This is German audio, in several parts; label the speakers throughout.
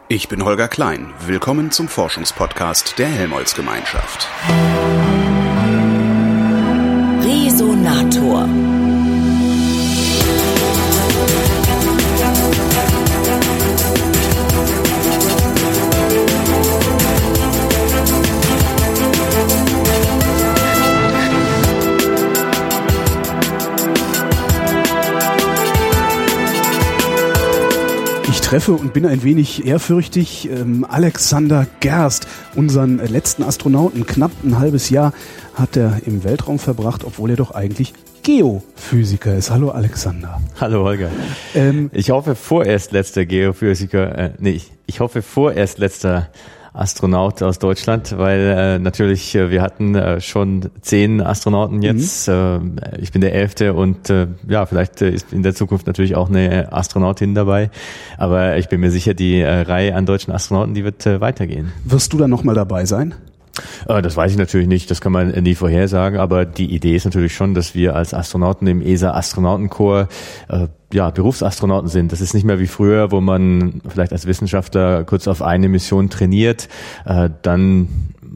Speaker 1: Ich bin Holger Klein. Willkommen zum Forschungspodcast der Helmholtz-Gemeinschaft.
Speaker 2: Resonator.
Speaker 3: Ich treffe und bin ein wenig ehrfürchtig Alexander Gerst, unseren letzten Astronauten. Knapp ein halbes Jahr hat er im Weltraum verbracht, obwohl er doch eigentlich Geophysiker ist. Hallo Alexander.
Speaker 4: Hallo Holger. Ich hoffe vorerst letzter Geophysiker, ich hoffe vorerst letzter Astronaut aus Deutschland, weil natürlich wir hatten schon 10 Astronauten jetzt. Ich bin der 11. und vielleicht ist in der Zukunft natürlich auch eine Astronautin dabei. Aber ich bin mir sicher, die Reihe an deutschen Astronauten, die wird weitergehen.
Speaker 3: Wirst du dann nochmal dabei sein?
Speaker 4: Das weiß ich natürlich nicht, das kann man nie vorhersagen, aber die Idee ist natürlich schon, dass wir als Astronauten im ESA-Astronautenkorps Berufsastronauten sind. Das ist nicht mehr wie früher, wo man vielleicht als Wissenschaftler kurz auf eine Mission trainiert, dann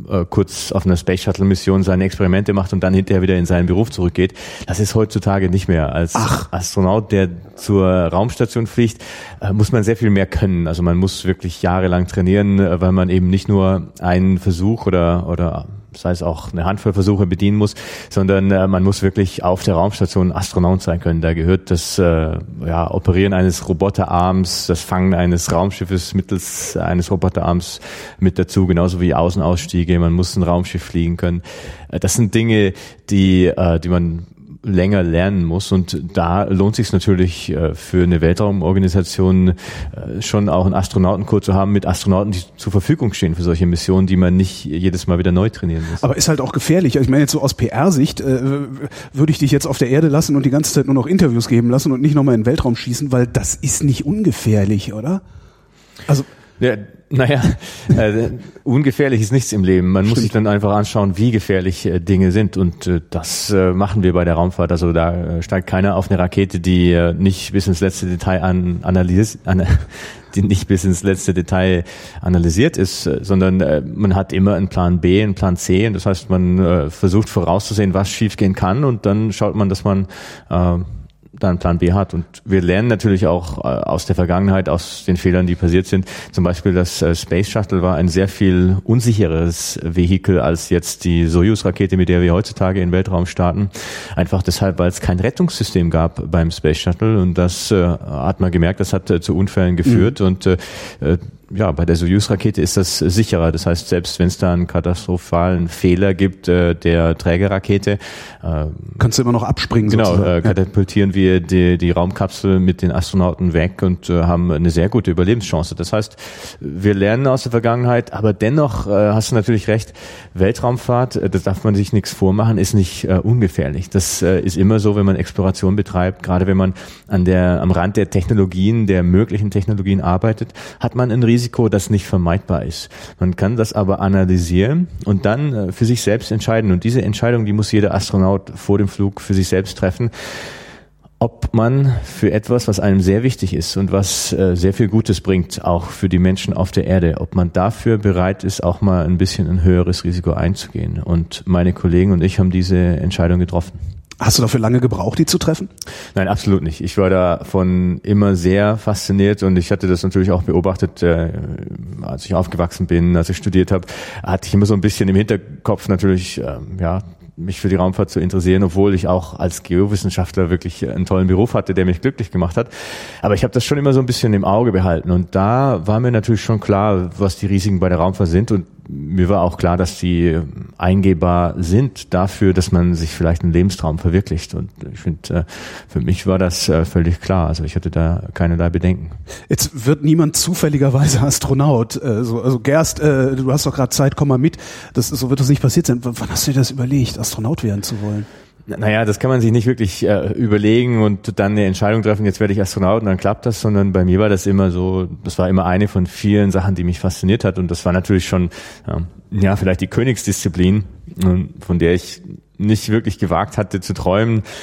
Speaker 4: kurz auf einer Space Shuttle Mission seine Experimente macht und dann hinterher wieder in seinen Beruf zurückgeht. Das ist heutzutage nicht mehr. Als Astronaut, der zur Raumstation fliegt, muss man sehr viel mehr können. Also man muss wirklich jahrelang trainieren, weil man eben nicht nur einen Versuch oder sei es auch eine Handvoll Versuche bedienen muss, sondern man muss wirklich auf der Raumstation Astronaut sein können. Da gehört das Operieren eines Roboterarms, das Fangen eines Raumschiffes mittels eines Roboterarms mit dazu, genauso wie Außenausstiege. Man muss ein Raumschiff fliegen können. Das sind Dinge, die man länger lernen muss, und da lohnt sich natürlich für eine Weltraumorganisation schon auch einen Astronautenkurs zu haben mit Astronauten, die zur Verfügung stehen für solche Missionen, die man nicht jedes Mal wieder neu trainieren muss.
Speaker 3: Aber ist halt auch gefährlich. Ich meine jetzt so aus PR-Sicht würde ich dich jetzt auf der Erde lassen und die ganze Zeit nur noch Interviews geben lassen und nicht nochmal in den Weltraum schießen, weil das ist nicht ungefährlich, oder? Also
Speaker 4: ungefährlich ist nichts im Leben. Man muss sich dann einfach anschauen, wie gefährlich Dinge sind, und das machen wir bei der Raumfahrt. Also da steigt keiner auf eine Rakete, die nicht bis ins letzte Detail analysiert ist, sondern man hat immer einen Plan B, einen Plan C, und das heißt, man versucht vorauszusehen, was schiefgehen kann, und dann schaut man, dass man da einen Plan B hat. Und wir lernen natürlich auch aus der Vergangenheit, aus den Fehlern, die passiert sind. Zum Beispiel das Space Shuttle war ein sehr viel unsicheres Vehikel als jetzt die Soyuz-Rakete, mit der wir heutzutage in den Weltraum starten. Einfach deshalb, weil es kein Rettungssystem gab beim Space Shuttle, und das hat man gemerkt, das hat zu Unfällen geführt. Und bei der Soyuz-Rakete ist das sicherer. Das heißt, selbst wenn es da einen katastrophalen Fehler gibt der Trägerrakete,
Speaker 3: kannst du immer noch abspringen.
Speaker 4: Genau, katapultieren wir die Raumkapsel mit den Astronauten weg und haben eine sehr gute Überlebenschance. Das heißt, wir lernen aus der Vergangenheit, aber dennoch hast du natürlich recht, Weltraumfahrt, das darf man sich nichts vormachen, ist nicht ungefährlich. Das ist immer so, wenn man Exploration betreibt, gerade wenn man am Rand der Technologien, der möglichen Technologien arbeitet, hat man ein Risiko, das nicht vermeidbar ist. Man kann das aber analysieren und dann für sich selbst entscheiden. Und diese Entscheidung, die muss jeder Astronaut vor dem Flug für sich selbst treffen, ob man für etwas, was einem sehr wichtig ist und was sehr viel Gutes bringt, auch für die Menschen auf der Erde, ob man dafür bereit ist, auch mal ein bisschen ein höheres Risiko einzugehen. Und meine Kollegen und ich haben diese Entscheidung getroffen.
Speaker 3: Hast du dafür lange gebraucht, die zu treffen?
Speaker 4: Nein, absolut nicht. Ich war davon immer sehr fasziniert, und ich hatte das natürlich auch beobachtet, als ich aufgewachsen bin, als ich studiert habe, hatte ich immer so ein bisschen im Hinterkopf natürlich, mich für die Raumfahrt zu interessieren, obwohl ich auch als Geowissenschaftler wirklich einen tollen Beruf hatte, der mich glücklich gemacht hat. Aber ich habe das schon immer so ein bisschen im Auge behalten, und da war mir natürlich schon klar, was die Risiken bei der Raumfahrt sind, und mir war auch klar, dass die eingehbar sind dafür, dass man sich vielleicht einen Lebenstraum verwirklicht. Und ich finde, für mich war das völlig klar. Also ich hatte da keinerlei Bedenken.
Speaker 3: Jetzt wird niemand zufälligerweise Astronaut. Also Gerst, du hast doch gerade Zeit, komm mal mit. So wird das nicht passiert sein. Wann hast du dir das überlegt, Astronaut werden zu wollen?
Speaker 4: Naja, das kann man sich nicht wirklich überlegen und dann eine Entscheidung treffen, jetzt werde ich Astronaut und dann klappt das, sondern bei mir war das immer so, das war immer eine von vielen Sachen, die mich fasziniert hat, und das war natürlich schon, vielleicht die Königsdisziplin, von der ich nicht wirklich gewagt hatte zu träumen.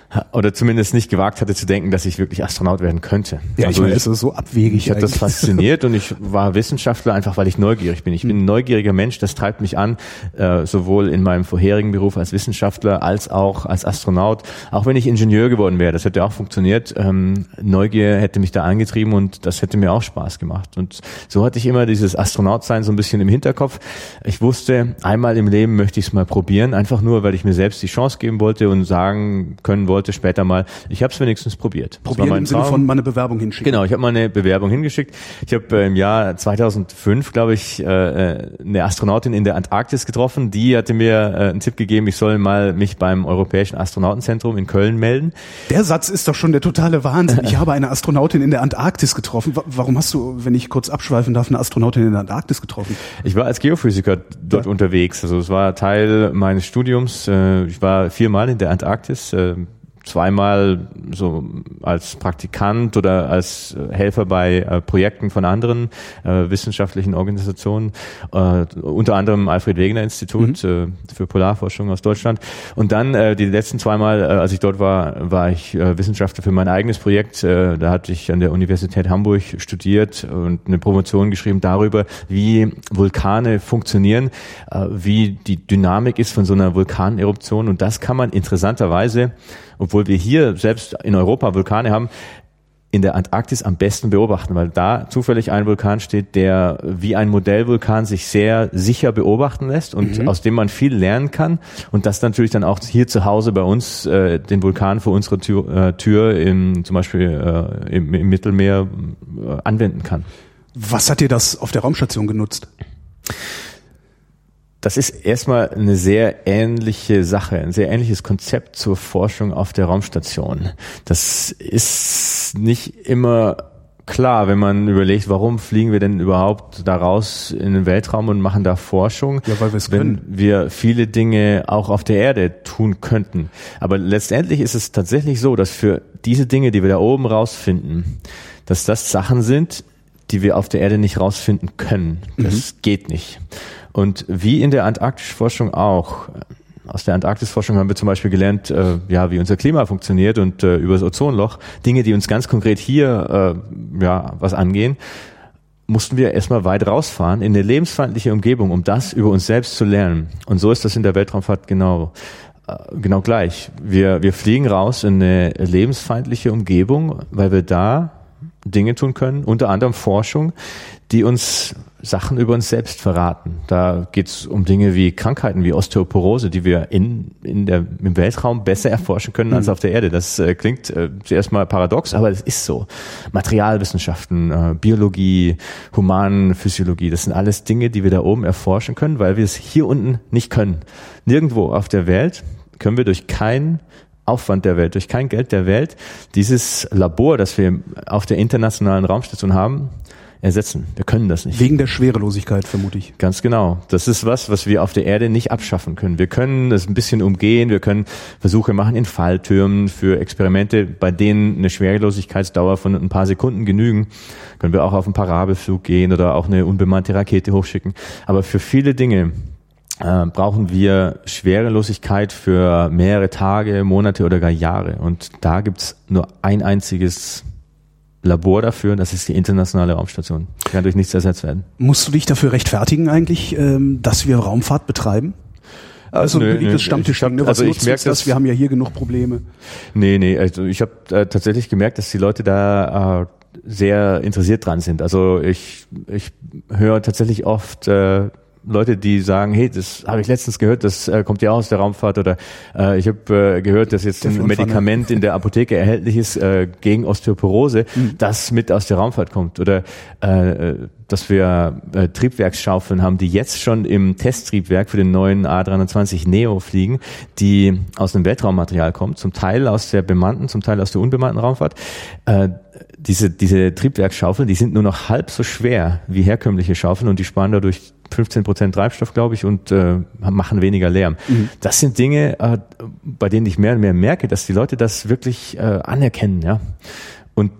Speaker 4: Oder zumindest nicht gewagt hatte zu denken, dass ich wirklich Astronaut werden könnte.
Speaker 3: Ja, also es ist so abwegig.
Speaker 4: Mich hat das fasziniert und ich war Wissenschaftler einfach, weil ich neugierig bin. Ich bin ein neugieriger Mensch, das treibt mich an, sowohl in meinem vorherigen Beruf als Wissenschaftler als auch als Astronaut. Auch wenn ich Ingenieur geworden wäre, das hätte auch funktioniert. Neugier hätte mich da angetrieben und das hätte mir auch Spaß gemacht. Und so hatte ich immer dieses Astronautsein so ein bisschen im Hinterkopf. Ich wusste, einmal im Leben möchte ich es mal probieren, einfach nur, weil ich mir selbst die Chance geben wollte und sagen können wollte später mal, ich habe es wenigstens probiert.
Speaker 3: Probieren im Sinne von mal eine Bewerbung hinschicken.
Speaker 4: Genau, ich habe mal eine Bewerbung hingeschickt. Ich habe im Jahr 2005, glaube ich, eine Astronautin in der Antarktis getroffen. Die hatte mir einen Tipp gegeben, ich soll mal mich beim Europäischen Astronautenzentrum in Köln melden.
Speaker 3: Der Satz ist doch schon der totale Wahnsinn. Ich habe eine Astronautin in der Antarktis getroffen. Warum hast du, wenn ich kurz abschweifen darf, eine Astronautin in der Antarktis getroffen?
Speaker 4: Ich war als Geophysiker dort unterwegs. Also es war Teil meines Studiums. Ich war 4-mal in der Antarktis. 2-mal so als Praktikant oder als Helfer bei Projekten von anderen wissenschaftlichen Organisationen, unter anderem Alfred-Wegener-Institut für Polarforschung aus Deutschland. Und dann die letzten 2-mal, als ich dort war ich Wissenschaftler für mein eigenes Projekt. Da hatte ich an der Universität Hamburg studiert und eine Promotion geschrieben darüber, wie Vulkane funktionieren, wie die Dynamik ist von so einer Vulkaneruption. Und das kann man interessanterweise, obwohl wir hier selbst in Europa Vulkane haben, in der Antarktis am besten beobachten, weil da zufällig ein Vulkan steht, der wie ein Modellvulkan sich sehr sicher beobachten lässt und aus dem man viel lernen kann und das natürlich dann auch hier zu Hause bei uns den Vulkan vor unserer Tür zum Beispiel im Mittelmeer anwenden kann.
Speaker 3: Was hat dir das auf der Raumstation genutzt?
Speaker 4: Das ist erstmal eine sehr ähnliche Sache, ein sehr ähnliches Konzept zur Forschung auf der Raumstation. Das ist nicht immer klar, wenn man überlegt, warum fliegen wir denn überhaupt da raus in den Weltraum und machen da Forschung,
Speaker 3: ja, weil
Speaker 4: wenn wir viele Dinge auch auf der Erde tun könnten. Aber letztendlich ist es tatsächlich so, dass für diese Dinge, die wir da oben rausfinden, dass das Sachen sind, die wir auf der Erde nicht rausfinden können. Das geht nicht. Und wie in der Antarktisforschung auch, aus der Antarktisforschung haben wir zum Beispiel gelernt, wie unser Klima funktioniert und über das Ozonloch, Dinge, die uns ganz konkret hier was angehen, mussten wir erstmal weit rausfahren in eine lebensfeindliche Umgebung, um das über uns selbst zu lernen. Und so ist das in der Weltraumfahrt genau gleich. Wir fliegen raus in eine lebensfeindliche Umgebung, weil wir da Dinge tun können, unter anderem Forschung, die uns Sachen über uns selbst verraten. Da geht es um Dinge wie Krankheiten, wie Osteoporose, die wir im Weltraum besser erforschen können als auf der Erde. Das klingt zuerst mal paradox, aber es ist so. Materialwissenschaften, Biologie, Humanphysiologie, das sind alles Dinge, die wir da oben erforschen können, weil wir es hier unten nicht können. Nirgendwo auf der Welt können wir durch keinen Aufwand der Welt, durch kein Geld der Welt dieses Labor, das wir auf der internationalen Raumstation haben, ersetzen. Wir können das nicht.
Speaker 3: Wegen der Schwerelosigkeit, vermute ich.
Speaker 4: Ganz genau. Das ist was wir auf der Erde nicht abschaffen können. Wir können das ein bisschen umgehen. Wir können Versuche machen in Falltürmen für Experimente, bei denen eine Schwerelosigkeitsdauer von ein paar Sekunden genügen. Können wir auch auf einen Parabelflug gehen oder auch eine unbemannte Rakete hochschicken. Aber für viele Dinge brauchen wir Schwerelosigkeit für mehrere Tage, Monate oder gar Jahre. Und da gibt's nur ein einziges Labor dafür, das ist die internationale Raumstation. Kann durch nichts ersetzt werden.
Speaker 3: Musst du dich dafür rechtfertigen eigentlich, dass wir Raumfahrt betreiben? Also ein beliebtes Stammtischding, ne? Was nutzt uns das? Wir haben ja hier genug Probleme.
Speaker 4: Nee, also ich habe tatsächlich gemerkt, dass die Leute da sehr interessiert dran sind. Also ich höre tatsächlich oft Leute, die sagen, hey, das habe ich letztens gehört, das kommt ja aus der Raumfahrt, oder ich habe gehört, dass jetzt ein Medikament in der Apotheke erhältlich ist gegen Osteoporose, das mit aus der Raumfahrt kommt, oder dass wir Triebwerksschaufeln haben, die jetzt schon im Testtriebwerk für den neuen A320 Neo fliegen, die aus dem Weltraummaterial kommt, zum Teil aus der bemannten, zum Teil aus der unbemannten Raumfahrt. Diese Triebwerksschaufeln, die sind nur noch halb so schwer wie herkömmliche Schaufeln und die sparen dadurch 15% Treibstoff, glaube ich, und machen weniger Lärm. Das sind Dinge, bei denen ich mehr und mehr merke, dass die Leute das wirklich anerkennen, ja. Und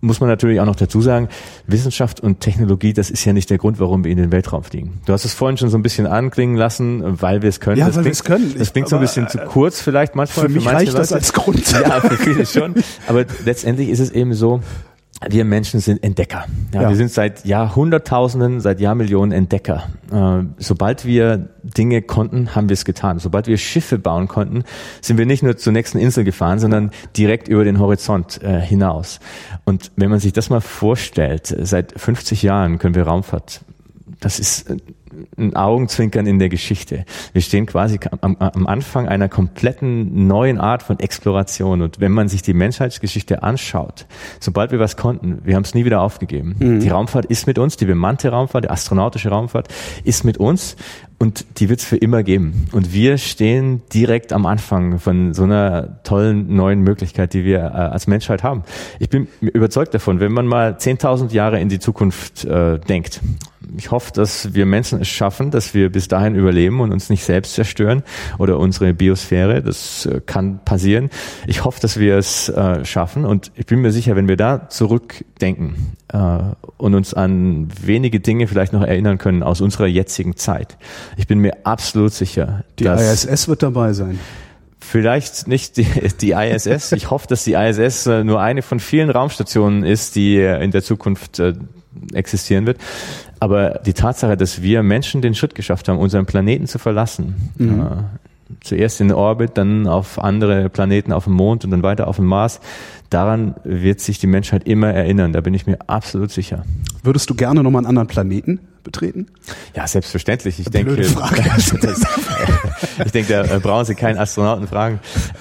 Speaker 4: muss man natürlich auch noch dazu sagen, Wissenschaft und Technologie, das ist ja nicht der Grund, warum wir in den Weltraum fliegen. Du hast es vorhin schon so ein bisschen anklingen lassen, weil wir es können.
Speaker 3: Ja, weil wir es können.
Speaker 4: Das klingt so ein bisschen zu kurz vielleicht manchmal.
Speaker 3: Für mich reicht das als Grund.
Speaker 4: Ja, für viele schon. Aber letztendlich ist es eben so, wir Menschen sind Entdecker. Ja. Wir sind seit Jahrhunderttausenden, seit Jahrmillionen Entdecker. Sobald wir Dinge konnten, haben wir es getan. Sobald wir Schiffe bauen konnten, sind wir nicht nur zur nächsten Insel gefahren, sondern direkt über den Horizont hinaus. Und wenn man sich das mal vorstellt, seit 50 Jahren können wir Raumfahrt. Das ist ein Augenzwinkern in der Geschichte. Wir stehen quasi am Anfang einer kompletten neuen Art von Exploration. Und wenn man sich die Menschheitsgeschichte anschaut, sobald wir was konnten, wir haben es nie wieder aufgegeben. Die Raumfahrt ist mit uns, die bemannte Raumfahrt, die astronautische Raumfahrt ist mit uns und die wird es für immer geben. Und wir stehen direkt am Anfang von so einer tollen neuen Möglichkeit, die wir als Menschheit haben. Ich bin überzeugt davon, wenn man mal 10.000 Jahre in die Zukunft denkt. Ich hoffe, dass wir Menschen es schaffen, dass wir bis dahin überleben und uns nicht selbst zerstören oder unsere Biosphäre. Das kann passieren. Ich hoffe, dass wir es schaffen und ich bin mir sicher, wenn wir da zurückdenken und uns an wenige Dinge vielleicht noch erinnern können aus unserer jetzigen Zeit. Ich bin mir absolut sicher,
Speaker 3: die ISS wird dabei sein.
Speaker 4: Vielleicht nicht die ISS. Ich hoffe, dass die ISS nur eine von vielen Raumstationen ist, die in der Zukunft existieren wird. Aber die Tatsache, dass wir Menschen den Schritt geschafft haben, unseren Planeten zu verlassen, zuerst in den Orbit, dann auf andere Planeten, auf dem Mond und dann weiter auf dem Mars, daran wird sich die Menschheit immer erinnern. Da bin ich mir absolut sicher.
Speaker 3: Würdest du gerne nochmal einen anderen Planeten betreten?
Speaker 4: Ja, selbstverständlich. Ich denke, da brauchen Sie keinen Astronauten fragen.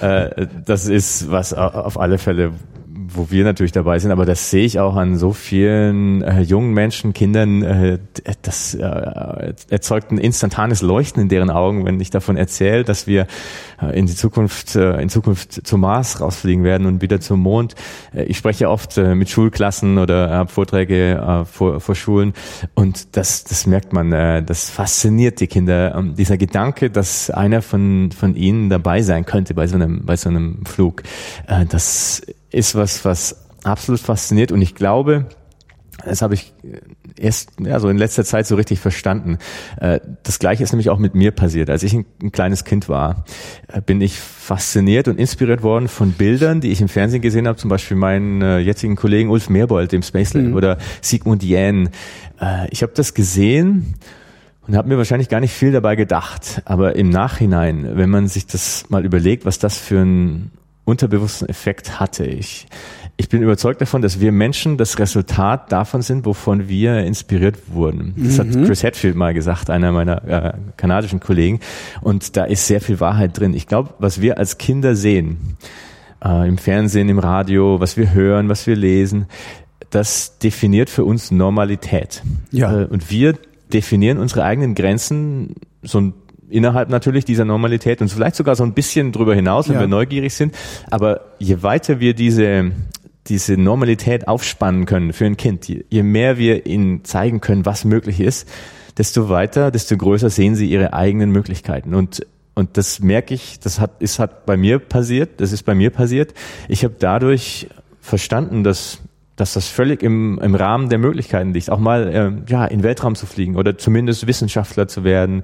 Speaker 4: Das ist was auf alle Fälle, wo wir natürlich dabei sind, aber das sehe ich auch an so vielen jungen Menschen, Kindern, das erzeugt ein instantanes Leuchten in deren Augen, wenn ich davon erzähle, dass wir in Zukunft zum Mars rausfliegen werden und wieder zum Mond. Ich spreche oft mit Schulklassen oder habe Vorträge vor Schulen und das merkt man, das fasziniert die Kinder. Dieser Gedanke, dass einer von ihnen dabei sein könnte bei so einem Flug, das ist was absolut fasziniert und ich glaube, das habe ich erst so in letzter Zeit so richtig verstanden. Das Gleiche ist nämlich auch mit mir passiert. Als ich ein kleines Kind war, bin ich fasziniert und inspiriert worden von Bildern, die ich im Fernsehen gesehen habe, zum Beispiel meinen jetzigen Kollegen Ulf Merbold im Space Lab oder Sigmund Jähn. Ich habe das gesehen und habe mir wahrscheinlich gar nicht viel dabei gedacht. Aber im Nachhinein, wenn man sich das mal überlegt, was das für ein unterbewussten Effekt hatte. Ich bin überzeugt davon, dass wir Menschen das Resultat davon sind, wovon wir inspiriert wurden. Das hat Chris Hadfield mal gesagt, einer meiner kanadischen Kollegen. Und da ist sehr viel Wahrheit drin. Ich glaube, was wir als Kinder sehen, im Fernsehen, im Radio, was wir hören, was wir lesen, das definiert für uns Normalität. Ja. Und wir definieren unsere eigenen Grenzen innerhalb natürlich dieser Normalität und vielleicht sogar so ein bisschen drüber hinaus, wenn wir neugierig sind. Aber je weiter wir diese Normalität aufspannen können für ein Kind, je mehr wir ihnen zeigen können, was möglich ist, desto größer sehen sie ihre eigenen Möglichkeiten. Und das merke ich, das ist bei mir passiert. Ich habe dadurch verstanden, dass das völlig im Rahmen der Möglichkeiten liegt, auch mal in den Weltraum zu fliegen oder zumindest Wissenschaftler zu werden,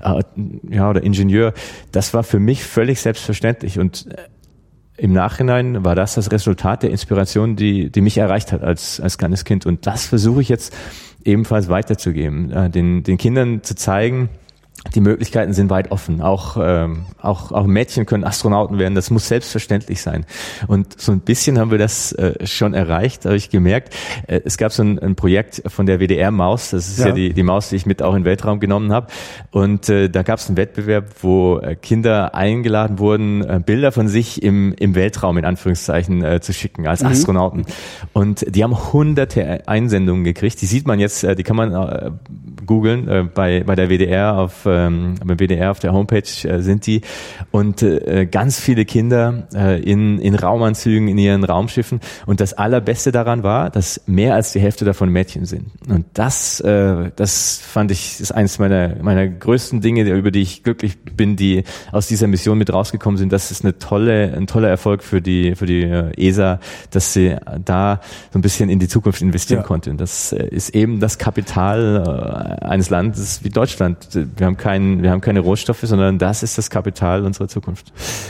Speaker 4: oder Ingenieur. Das war für mich völlig selbstverständlich und im Nachhinein war das Resultat der Inspiration, die mich erreicht hat als kleines Kind und das versuche ich jetzt ebenfalls weiterzugeben, den Kindern zu zeigen, die Möglichkeiten sind weit offen. Auch Mädchen können Astronauten werden. Das muss selbstverständlich sein. Und so ein bisschen haben wir das schon erreicht, habe ich gemerkt. Es gab so ein Projekt von der WDR-Maus. Das ist ja die Maus, die ich mit auch in den Weltraum genommen habe. Und da gab es einen Wettbewerb, wo Kinder eingeladen wurden, Bilder von sich im Weltraum in Anführungszeichen zu schicken als Astronauten. Und die haben hunderte Einsendungen gekriegt. Die sieht man jetzt, die kann man googeln bei der WDR auf beim WDR auf der Homepage sind die. Und ganz viele Kinder in Raumanzügen, in ihren Raumschiffen. Und das Allerbeste daran war, dass mehr als die Hälfte davon Mädchen sind. Und das fand ich, ist eines meiner größten Dinge, über die ich glücklich bin, die aus dieser Mission mit rausgekommen sind. Das ist ein toller Erfolg für die ESA, dass sie da so ein bisschen in die Zukunft investieren konnte. Und das ist eben das Kapital eines Landes wie Deutschland. Wir haben keine Rohstoffe, sondern das ist das Kapital unserer Zukunft.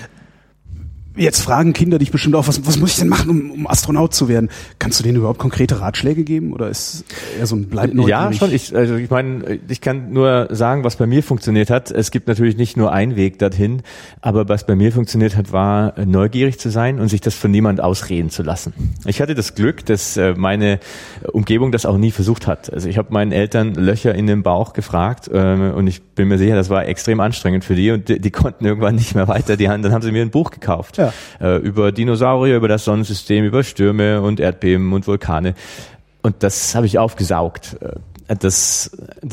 Speaker 3: Jetzt fragen Kinder dich bestimmt auch, was muss ich denn machen, um Astronaut zu werden? Kannst du denen überhaupt konkrete Ratschläge geben oder ist eher so ein bleib neugierig?
Speaker 4: Ja, schon. Ich meine, ich kann nur sagen, was bei mir funktioniert hat. Es gibt natürlich nicht nur einen Weg dorthin, aber was bei mir funktioniert hat, war neugierig zu sein und sich das von niemand ausreden zu lassen. Ich hatte das Glück, dass meine Umgebung das auch nie versucht hat. Also ich habe meinen Eltern Löcher in den Bauch gefragt und ich bin mir sicher, das war extrem anstrengend für die und die konnten irgendwann nicht mehr weiter. Dann haben sie mir ein Buch gekauft. Ja. Über Dinosaurier, über das Sonnensystem, über Stürme und Erdbeben und Vulkane. Und das habe ich aufgesaugt. Das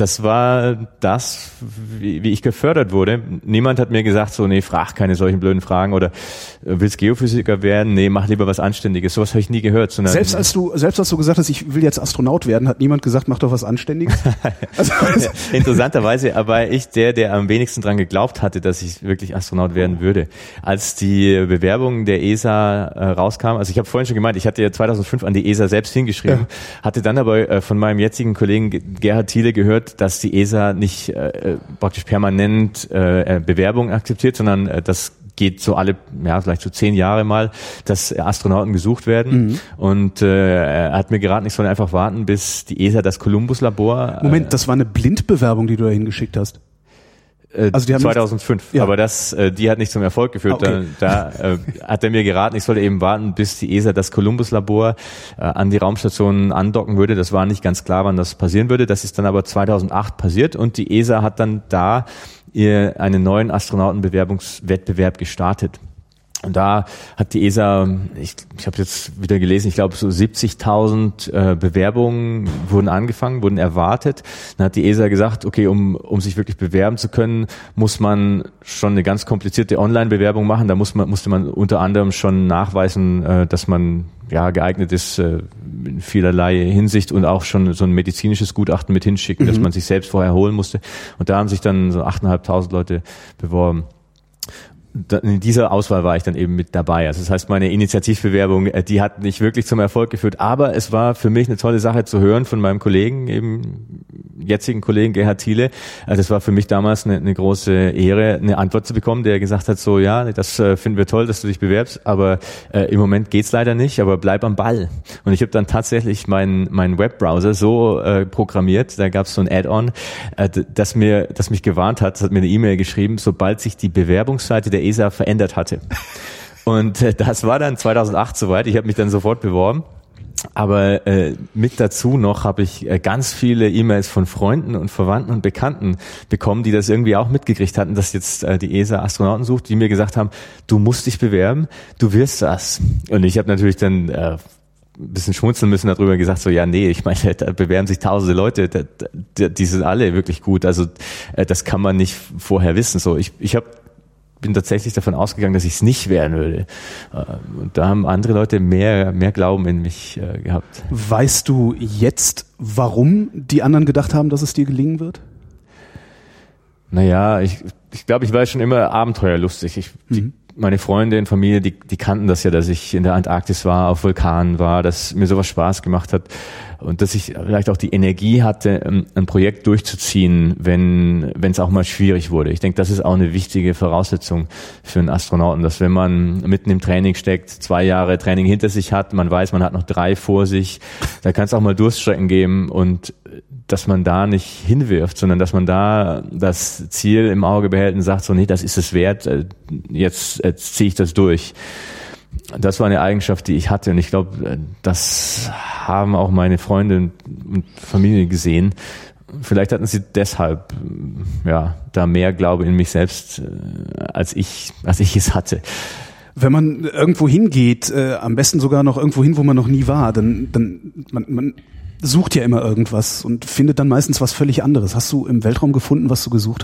Speaker 4: war das, wie ich gefördert wurde. Niemand hat mir gesagt, so, nee, frag keine solchen blöden Fragen oder willst Geophysiker werden? Nee, mach lieber was Anständiges. Sowas habe ich nie gehört. Sondern selbst als du gesagt hast, ich will jetzt Astronaut werden, hat niemand gesagt, mach doch was Anständiges? Also, interessanterweise war ich der am wenigsten dran geglaubt hatte, dass ich wirklich Astronaut werden würde. Als die Bewerbung der ESA rauskam, also ich habe vorhin schon gemeint, ich hatte ja 2005 an die ESA selbst hingeschrieben, hatte dann aber von meinem jetzigen Kollegen Gerhard Thiele gehört, dass die ESA nicht praktisch permanent Bewerbungen akzeptiert, sondern das geht so vielleicht so 10 Jahre mal, dass Astronauten gesucht werden. Mhm. Und er hat mir geraten, ich soll einfach warten, bis die ESA das Columbus-Labor...
Speaker 3: Moment, das war eine Blindbewerbung, die du da hingeschickt hast?
Speaker 4: Also die haben 2005, aber die hat nicht zum Erfolg geführt. Okay. Da hat er mir geraten, ich sollte eben warten, bis die ESA das Columbus-Labor an die Raumstation andocken würde. Das war nicht ganz klar, wann das passieren würde. Das ist dann aber 2008 passiert und die ESA hat dann da einen neuen Astronautenbewerbungswettbewerb gestartet. Und da hat die ESA, ich habe jetzt wieder gelesen, ich glaube so 70.000 Bewerbungen wurden erwartet. Dann hat die ESA gesagt, okay, um sich wirklich bewerben zu können, muss man schon eine ganz komplizierte Online-Bewerbung machen. Da musste man unter anderem schon nachweisen, dass man geeignet ist in vielerlei Hinsicht und auch schon so ein medizinisches Gutachten mit hinschicken, dass man sich selbst vorher holen musste. Und da haben sich dann so 8.500 Leute beworben. In dieser Auswahl war ich dann eben mit dabei. Also das heißt, meine Initiativbewerbung, die hat nicht wirklich zum Erfolg geführt, aber es war für mich eine tolle Sache zu hören von meinem Kollegen, eben jetzigen Kollegen Gerhard Thiele. Also das war für mich damals eine große Ehre, eine Antwort zu bekommen, der gesagt hat, so ja, das finden wir toll, dass du dich bewerbst, aber im Moment geht's leider nicht, aber bleib am Ball. Und ich habe dann tatsächlich meinen Webbrowser so programmiert, da gab's so ein Add-on, das mich gewarnt hat, das hat mir eine E-Mail geschrieben, sobald sich die Bewerbungsseite der ESA verändert hatte. Und das war dann 2008 soweit. Ich habe mich dann sofort beworben. Aber mit dazu noch habe ich ganz viele E-Mails von Freunden und Verwandten und Bekannten bekommen, die das irgendwie auch mitgekriegt hatten, dass jetzt die ESA Astronauten sucht, die mir gesagt haben, du musst dich bewerben, du wirst das. Und ich habe natürlich dann ein bisschen schmunzeln müssen darüber, gesagt so, ja nee, ich meine, da bewerben sich tausende Leute, die sind alle wirklich gut. Also das kann man nicht vorher wissen. So, ich bin tatsächlich davon ausgegangen, dass ich es nicht werden würde. Und da haben andere Leute mehr Glauben in mich gehabt.
Speaker 3: Weißt du jetzt, warum die anderen gedacht haben, dass es dir gelingen wird?
Speaker 4: Naja, ich glaube, ich war schon immer abenteuerlustig. Meine Freunde und Familie, die kannten das ja, dass ich in der Antarktis war, auf Vulkanen war, dass mir sowas Spaß gemacht hat und dass ich vielleicht auch die Energie hatte, ein Projekt durchzuziehen, wenn es auch mal schwierig wurde. Ich denke, das ist auch eine wichtige Voraussetzung für einen Astronauten, dass wenn man mitten im Training steckt, 2 Jahre Training hinter sich hat, man weiß, man hat noch 3 vor sich, da kann es auch mal Durststrecken geben und dass man da nicht hinwirft, sondern dass man da das Ziel im Auge behält und sagt so, nee, das ist es wert, jetzt ziehe ich das durch. Das war eine Eigenschaft, die ich hatte und ich glaube, das haben auch meine Freunde und Familie gesehen. Vielleicht hatten sie deshalb da mehr Glaube in mich selbst, als ich es hatte.
Speaker 3: Wenn man irgendwo hingeht, am besten sogar noch irgendwo hin, wo man noch nie war, dann man sucht ja immer irgendwas und findet dann meistens was völlig anderes. Hast du im Weltraum gefunden, was du gesucht hast?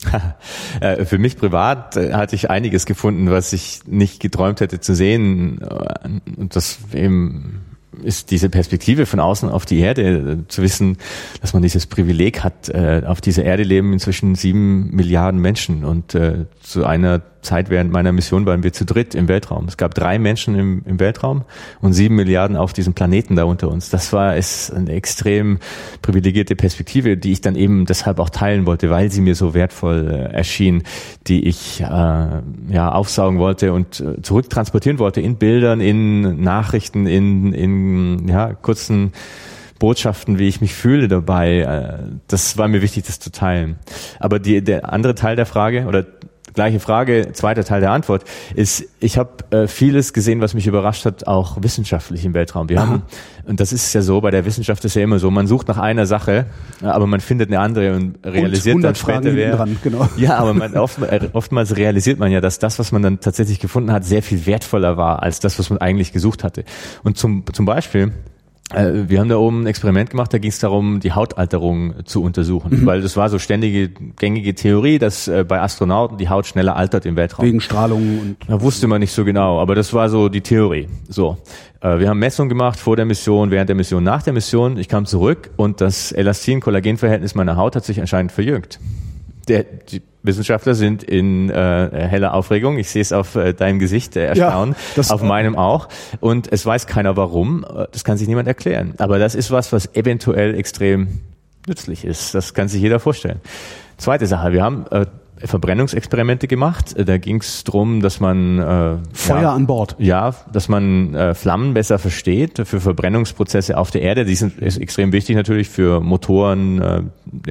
Speaker 4: Für mich privat hatte ich einiges gefunden, was ich nicht geträumt hätte zu sehen. Und das eben ist diese Perspektive von außen auf die Erde, zu wissen, dass man dieses Privileg hat. Auf dieser Erde leben inzwischen 7 Milliarden Menschen und zu einer Zeit während meiner Mission waren wir zu dritt im Weltraum. Es gab 3 Menschen im Weltraum und 7 Milliarden auf diesem Planeten da unter uns. Das ist eine extrem privilegierte Perspektive, die ich dann eben deshalb auch teilen wollte, weil sie mir so wertvoll erschien, die ich aufsaugen wollte und zurücktransportieren wollte in Bildern, in Nachrichten, in kurzen Botschaften, wie ich mich fühle dabei. Das war mir wichtig, das zu teilen. Aber der andere Teil der Frage oder gleiche Frage, zweiter Teil der Antwort ist, ich habe vieles gesehen, was mich überrascht hat, auch wissenschaftlich im Weltraum. Wir haben, und das ist ja so, bei der Wissenschaft ist ja immer so, man sucht nach einer Sache, aber man findet eine andere und realisiert und dann später
Speaker 3: dran, genau.
Speaker 4: Ja, aber oftmals realisiert man ja, dass das, was man dann tatsächlich gefunden hat, sehr viel wertvoller war als das, was man eigentlich gesucht hatte. Und zum Beispiel, wir haben da oben ein Experiment gemacht, da ging es darum, die Hautalterung zu untersuchen, weil das war so ständige, gängige Theorie, dass bei Astronauten die Haut schneller altert im Weltraum.
Speaker 3: Wegen Strahlung und...
Speaker 4: Da wusste man nicht so genau, aber das war so die Theorie. So, wir haben Messungen gemacht vor der Mission, während der Mission, nach der Mission. Ich kam zurück und das Elastin-Kollagen-Verhältnis meiner Haut hat sich anscheinend verjüngt. Die Wissenschaftler sind in heller Aufregung. Ich sehe es auf deinem Gesicht, Erstaunen, auf meinem auch. Und es weiß keiner warum. Das kann sich niemand erklären. Aber das ist was eventuell extrem nützlich ist. Das kann sich jeder vorstellen. Zweite Sache, wir haben Verbrennungsexperimente gemacht. Da ging es darum, dass man
Speaker 3: Feuer an Bord.
Speaker 4: Ja, dass man Flammen besser versteht für Verbrennungsprozesse auf der Erde. Die ist extrem wichtig natürlich für Motoren,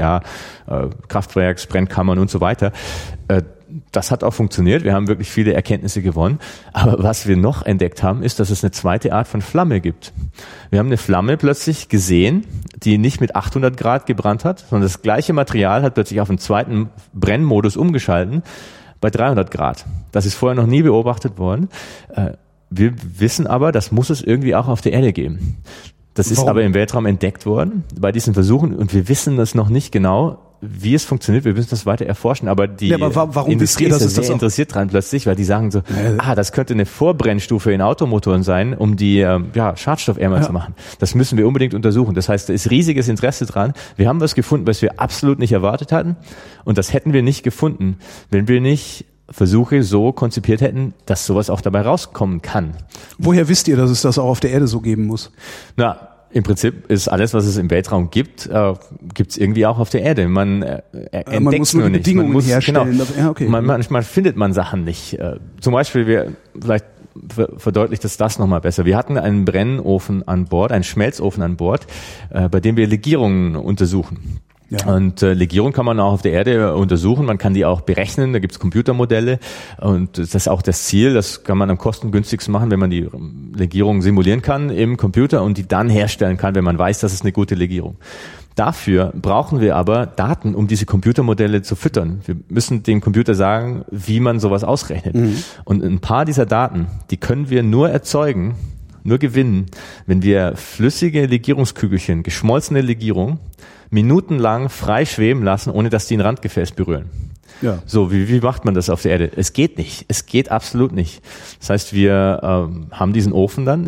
Speaker 4: Kraftwerks, Brennkammern und so weiter. Das hat auch funktioniert. Wir haben wirklich viele Erkenntnisse gewonnen. Aber was wir noch entdeckt haben, ist, dass es eine zweite Art von Flamme gibt. Wir haben eine Flamme plötzlich gesehen, die nicht mit 800 Grad gebrannt hat, sondern das gleiche Material hat plötzlich auf einen zweiten Brennmodus umgeschalten bei 300 Grad. Das ist vorher noch nie beobachtet worden. Wir wissen aber, das muss es irgendwie auch auf der Erde geben. Das ist aber im Weltraum entdeckt worden bei diesen Versuchen und wir wissen das noch nicht genau, wie es funktioniert. Wir müssen das weiter erforschen, aber die
Speaker 3: warum
Speaker 4: Industrie ist sehr interessiert dran plötzlich, weil die sagen so, das könnte eine Vorbrennstufe in Automotoren sein, um die schadstoffärmer zu machen. Das müssen wir unbedingt untersuchen. Das heißt, da ist riesiges Interesse dran. Wir haben was gefunden, was wir absolut nicht erwartet hatten und das hätten wir nicht gefunden, wenn wir nicht Versuche so konzipiert hätten, dass sowas auch dabei rauskommen kann.
Speaker 3: Woher wisst ihr, dass es das auch auf der Erde so geben muss?
Speaker 4: Im Prinzip ist alles, was es im Weltraum gibt, gibt's irgendwie auch auf der Erde. Man
Speaker 3: muss nur nicht. Bedingungen herstellen.
Speaker 4: Genau. Ja, okay. Manchmal findet man Sachen nicht. Zum Beispiel, vielleicht verdeutlicht das nochmal besser. Wir hatten einen Brennofen an Bord, einen Schmelzofen an Bord, bei dem wir Legierungen untersuchen. Ja. Und Legierung kann man auch auf der Erde untersuchen, man kann die auch berechnen, da gibt's Computermodelle und das ist auch das Ziel, das kann man am kostengünstigsten machen, wenn man die Legierung simulieren kann im Computer und die dann herstellen kann, wenn man weiß, das ist eine gute Legierung. Dafür brauchen wir aber Daten, um diese Computermodelle zu füttern. Wir müssen dem Computer sagen, wie man sowas ausrechnet. Und ein paar dieser Daten, die können wir nur erzeugen, nur gewinnen, wenn wir flüssige Legierungskügelchen, geschmolzene Legierung, minutenlang frei schweben lassen, ohne dass die ein Randgefäß berühren. Ja. So, wie macht man das auf der Erde? Es geht nicht. Es geht absolut nicht. Das heißt, wir haben diesen Ofen dann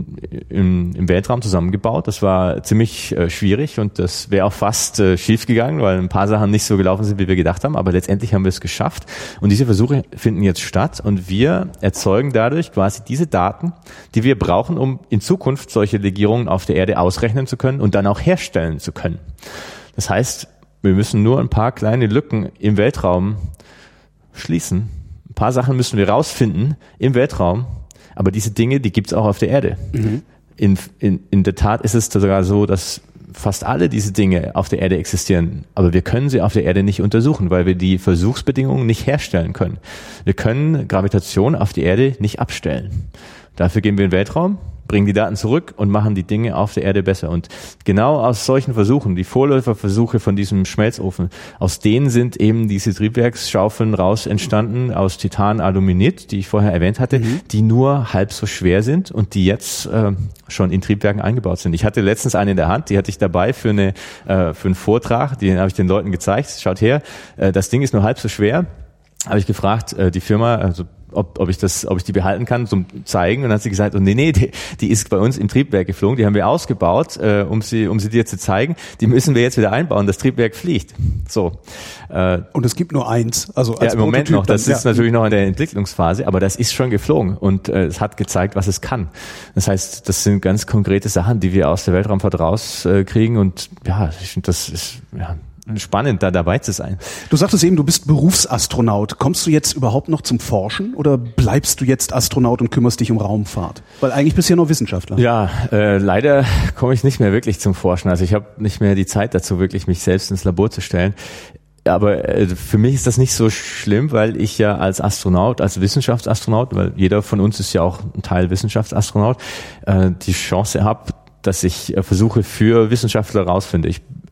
Speaker 4: im Weltraum zusammengebaut. Das war ziemlich schwierig und das wäre auch fast schief gegangen, weil ein paar Sachen nicht so gelaufen sind, wie wir gedacht haben. Aber letztendlich haben wir es geschafft. Und diese Versuche finden jetzt statt und wir erzeugen dadurch quasi diese Daten, die wir brauchen, um in Zukunft solche Legierungen auf der Erde ausrechnen zu können und dann auch herstellen zu können. Das heißt, wir müssen nur ein paar kleine Lücken im Weltraum schließen. Ein paar Sachen müssen wir rausfinden im Weltraum, aber diese Dinge, die gibt's auch auf der Erde. In der Tat ist es sogar so, dass fast alle diese Dinge auf der Erde existieren, aber wir können sie auf der Erde nicht untersuchen, weil wir die Versuchsbedingungen nicht herstellen können. Wir können Gravitation auf die Erde nicht abstellen. Dafür gehen wir in den Weltraum bringen die Daten zurück und machen die Dinge auf der Erde besser. Und genau aus solchen Versuchen, die Vorläuferversuche von diesem Schmelzofen, aus denen sind eben diese Triebwerksschaufeln raus entstanden, aus Titan-Aluminit, die ich vorher erwähnt hatte, die nur halb so schwer sind und die jetzt schon in Triebwerken eingebaut sind. Ich hatte letztens eine in der Hand, die hatte ich dabei für einen Vortrag, den habe ich den Leuten gezeigt. Schaut her, das Ding ist nur halb so schwer. Habe ich gefragt, die Firma, also ob ich die behalten kann zum Zeigen, und dann hat sie gesagt, nee, die ist bei uns im Triebwerk geflogen, die haben wir ausgebaut, um sie dir zu zeigen, die müssen wir jetzt wieder einbauen, das Triebwerk fliegt. So.
Speaker 3: Und es gibt nur eins, also als
Speaker 4: im Moment noch, das
Speaker 3: dann,
Speaker 4: ist natürlich noch in der Entwicklungsphase, aber das ist schon geflogen und es hat gezeigt, was es kann. Das heißt, das sind ganz konkrete Sachen, die wir aus der Weltraumfahrt rauskriegen, und ja, ich finde, das ist spannend, da dabei zu sein.
Speaker 3: Du sagtest eben, du bist Berufsastronaut. Kommst du jetzt überhaupt noch zum Forschen oder bleibst du jetzt Astronaut und kümmerst dich um Raumfahrt? Weil eigentlich bist du ja noch Wissenschaftler.
Speaker 4: Ja, leider komme ich nicht mehr wirklich zum Forschen. Also ich habe nicht mehr die Zeit dazu, wirklich mich selbst ins Labor zu stellen. Aber für mich ist das nicht so schlimm, weil ich ja als Astronaut, als Wissenschaftsastronaut, weil jeder von uns ist ja auch ein Teil Wissenschaftsastronaut, die Chance habe, dass ich Versuche für Wissenschaftler rausfinde.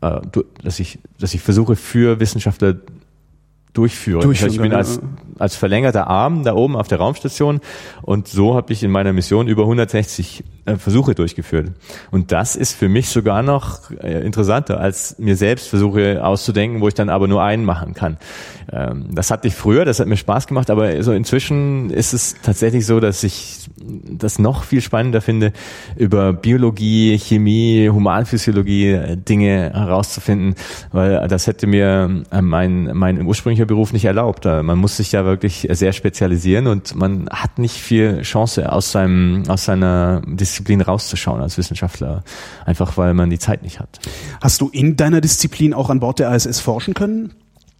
Speaker 4: Dass ich Versuche für Wissenschaftler durchführe. Das heißt, ich bin als verlängerter Arm da oben auf der Raumstation, und so habe ich in meiner Mission über 160 Versuche durchgeführt. Und das ist für mich sogar noch interessanter, als mir selbst Versuche auszudenken, wo ich dann aber nur einen machen kann. Das hatte ich früher, das hat mir Spaß gemacht, aber so inzwischen ist es tatsächlich so, dass ich das noch viel spannender finde, über Biologie, Chemie, Humanphysiologie Dinge herauszufinden, weil das hätte mir mein ursprünglicher Beruf nicht erlaubt. Man muss sich ja wirklich sehr spezialisieren und man hat nicht viel Chance, aus seiner Disziplin rauszuschauen als Wissenschaftler, einfach weil man die Zeit nicht hat.
Speaker 3: Hast du in deiner Disziplin auch an Bord der ISS forschen können?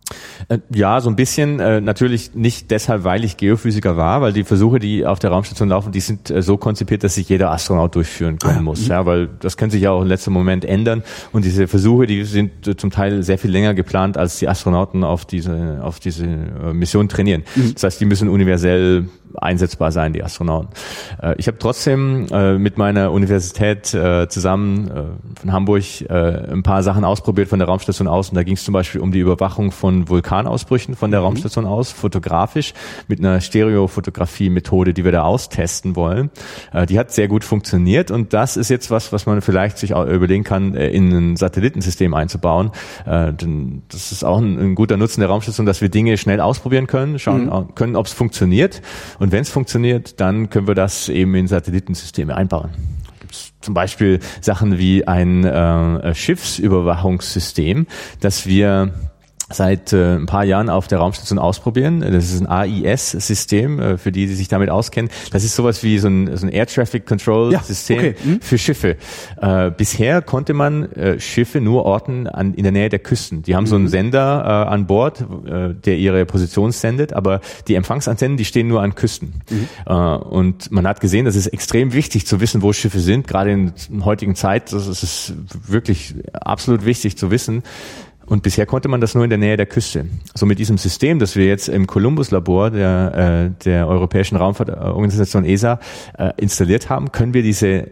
Speaker 4: Ja, so ein bisschen. Natürlich nicht deshalb, weil ich Geophysiker war, weil die Versuche, die auf der Raumstation laufen, die sind so konzipiert, dass sich jeder Astronaut durchführen können muss. Ja, weil das kann sich ja auch im letzten Moment ändern. Und diese Versuche, die sind zum Teil sehr viel länger geplant, als die Astronauten auf diese Mission trainieren. Das heißt, die müssen universell einsetzbar sein, die Astronauten. Ich habe trotzdem mit meiner Universität zusammen von Hamburg ein paar Sachen ausprobiert von der Raumstation aus, und da ging es zum Beispiel um die Überwachung von Vulkanausbrüchen von der Raumstation aus, fotografisch, mit einer Stereofotografie-Methode, die wir da austesten wollen. Die hat sehr gut funktioniert, und das ist jetzt was man vielleicht sich auch überlegen kann, in ein Satellitensystem einzubauen. Denn das ist auch ein guter Nutzen der Raumstation, dass wir Dinge schnell ausprobieren können, schauen können, ob es funktioniert. Und wenn es funktioniert, dann können wir das eben in Satellitensysteme einbauen. Zum Beispiel Sachen wie ein Schiffsüberwachungssystem, das wir seit ein paar Jahren auf der Raumstation ausprobieren. Das ist ein AIS-System, für die sich damit auskennen. Das ist sowas wie so ein Air Traffic Control System für Schiffe. Bisher konnte man Schiffe nur orten in der Nähe der Küsten. Die haben so einen Sender an Bord, der ihre Position sendet, aber die Empfangsantennen, die stehen nur an Küsten. Und man hat gesehen, das ist extrem wichtig zu wissen, wo Schiffe sind, gerade in der heutigen Zeit. Das ist wirklich absolut wichtig zu wissen. Und bisher konnte man das nur in der Nähe der Küste. So mit diesem System, das wir jetzt im Columbus-Labor der Europäischen Raumfahrtorganisation ESA installiert haben, können wir diese